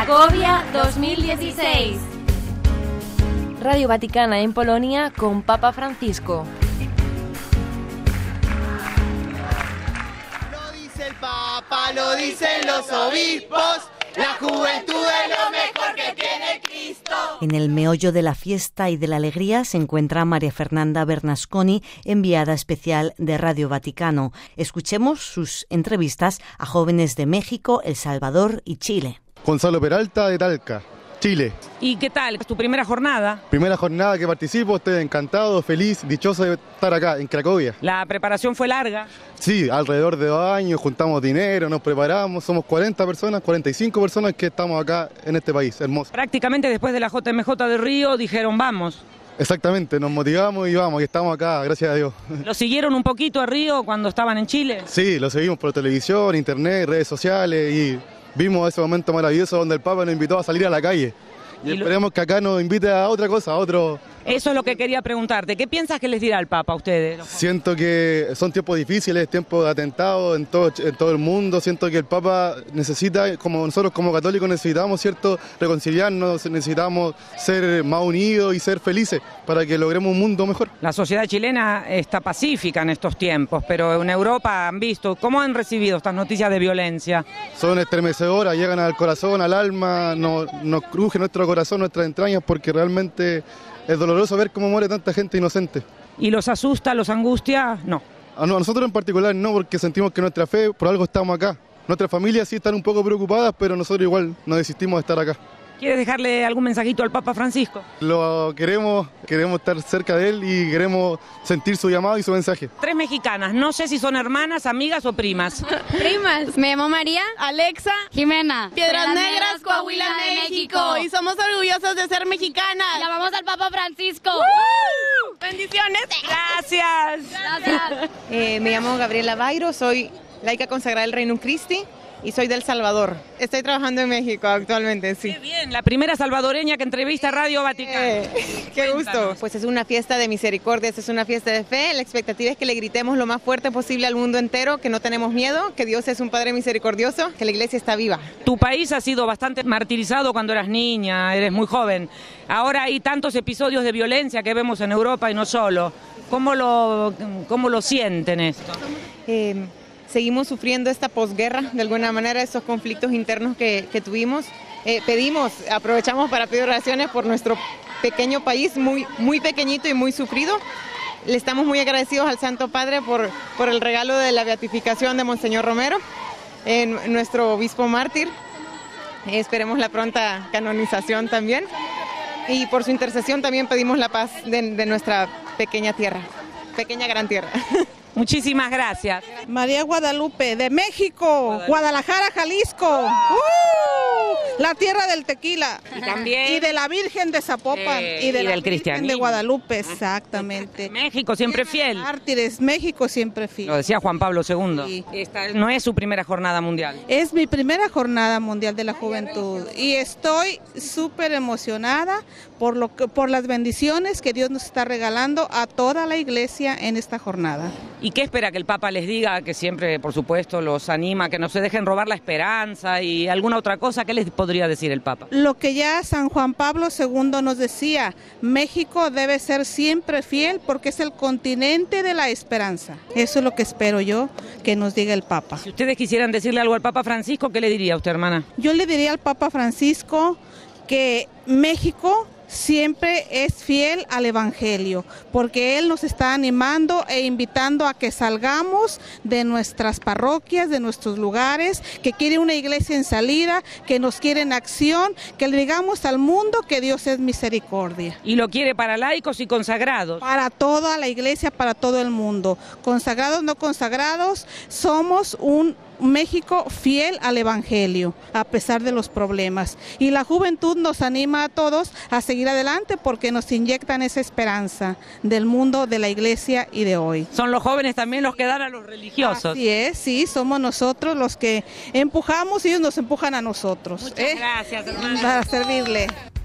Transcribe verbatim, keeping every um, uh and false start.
Cracovia dos mil dieciséis. Radio Vaticana en Polonia con Papa Francisco. Lo dice el Papa, lo dicen los obispos. La juventud es lo mejor que tiene Cristo. En el meollo de la fiesta y de la alegría se encuentra María Fernanda Bernasconi, enviada especial de Radio Vaticano. Escuchemos sus entrevistas a jóvenes de México, El Salvador y Chile. Gonzalo Peralta, de Talca, Chile. ¿Y qué tal? ¿Es tu primera jornada? Primera jornada que participo, estoy encantado, feliz, dichoso de estar acá, en Cracovia. ¿La preparación fue larga? Sí, alrededor de dos años, juntamos dinero, nos preparamos, somos cuarenta personas, cuarenta y cinco personas que estamos acá en este país, hermoso. Prácticamente después de la J M J de Río dijeron vamos. Exactamente, nos motivamos y vamos, y estamos acá, gracias a Dios. ¿Lo siguieron un poquito a Río cuando estaban en Chile? Sí, lo seguimos por televisión, internet, redes sociales y vimos ese momento maravilloso donde el Papa nos invitó a salir a la calle. Y, y esperemos lo... que acá nos invite a otra cosa, a otro... Eso es lo que quería preguntarte. ¿Qué piensas que les dirá el Papa a ustedes? Siento que son tiempos difíciles, tiempos de atentados en todo, en todo el mundo. Siento que el Papa necesita, como nosotros como católicos necesitamos, ¿cierto?, reconciliarnos, necesitamos ser más unidos y ser felices para que logremos un mundo mejor. La sociedad chilena está pacífica en estos tiempos, pero en Europa han visto, ¿cómo han recibido estas noticias de violencia? Son estremecedoras, llegan al corazón, al alma, nos, nos cruje nuestro corazón, nuestras entrañas, porque realmente... es doloroso ver cómo muere tanta gente inocente. ¿Y los asusta, los angustia? No. A nosotros en particular no, porque sentimos que nuestra fe, por algo estamos acá. Nuestras familias sí están un poco preocupadas, pero nosotros igual no desistimos de estar acá. ¿Quieres dejarle algún mensajito al Papa Francisco? Lo queremos, queremos estar cerca de él y queremos sentir su llamado y su mensaje. Tres mexicanas, no sé si son hermanas, amigas o primas. Primas. Me llamo María, Alexa, Jimena, Piedras Negras, Coahuila, México. Y somos orgullosos de ser mexicanas. Y amamos al Papa Francisco. ¡Uh! Bendiciones. Gracias. Gracias. Eh, me llamo Gabriela Bairo, soy laica consagrada del Reino Christi. Y soy del Salvador. Estoy trabajando en México actualmente, sí. Qué bien, la primera salvadoreña que entrevista a Radio Vaticano. Eh, qué gusto. Pues es una fiesta de misericordia, es una fiesta de fe. La expectativa es que le gritemos lo más fuerte posible al mundo entero, que no tenemos miedo, que Dios es un Padre misericordioso, que la iglesia está viva. Tu país ha sido bastante martirizado cuando eras niña, eres muy joven. Ahora hay tantos episodios de violencia que vemos en Europa y no solo. ¿Cómo lo, cómo lo sienten esto? Eh... Seguimos sufriendo esta posguerra, de alguna manera, estos conflictos internos que, que tuvimos. Eh, pedimos, aprovechamos para pedir oraciones por nuestro pequeño país, muy, muy pequeñito y muy sufrido. Le estamos muy agradecidos al Santo Padre por, por el regalo de la beatificación de Monseñor Romero, eh, nuestro obispo mártir. Eh, esperemos la pronta canonización también. Y por su intercesión también pedimos la paz de, de nuestra pequeña tierra, pequeña gran tierra. Muchísimas gracias. María Guadalupe, de México, Guadalupe. Guadalajara, Jalisco. ¡Uh! La tierra del tequila. Y también. Y de la Virgen de Zapopan. Eh, y de y la del cristianismo. De Guadalupe, exactamente. México siempre fiel. Mártires, México siempre fiel. Lo decía Juan Pablo segundo. Sí. Esta no es su primera jornada mundial. Es mi primera jornada mundial de la juventud. Y estoy súper emocionada por, lo que, por las bendiciones que Dios nos está regalando a toda la iglesia en esta jornada. ¿Y qué espera que el Papa les diga? Que siempre, por supuesto, los anima, que no se dejen robar la esperanza y alguna otra cosa. ¿Qué les podría decir el Papa? Lo que ya San Juan Pablo segundo nos decía, México debe ser siempre fiel porque es el continente de la esperanza. Eso es lo que espero yo que nos diga el Papa. Si ustedes quisieran decirle algo al Papa Francisco, ¿qué le diría a usted, hermana? Yo le diría al Papa Francisco que México siempre es fiel al Evangelio, porque Él nos está animando e invitando a que salgamos de nuestras parroquias, de nuestros lugares, que quiere una iglesia en salida, que nos quiere en acción, que le digamos al mundo que Dios es misericordia. Y lo quiere para laicos y consagrados. Para toda la iglesia, para todo el mundo. Consagrados, no consagrados, somos un México fiel al Evangelio, a pesar de los problemas. Y la juventud nos anima a todos a seguir adelante porque nos inyectan esa esperanza del mundo, de la iglesia y de hoy. Son los jóvenes también los que dan a los religiosos. Así es, sí, somos nosotros los que empujamos y ellos nos empujan a nosotros. Muchas ¿eh? gracias, hermana. Para servirle.